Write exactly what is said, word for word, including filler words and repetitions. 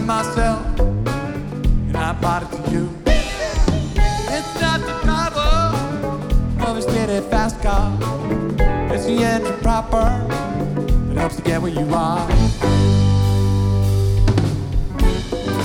myself, and I brought it to you. It's not the trouble of a steady fast car. It's the engine proper that helps to get where you are.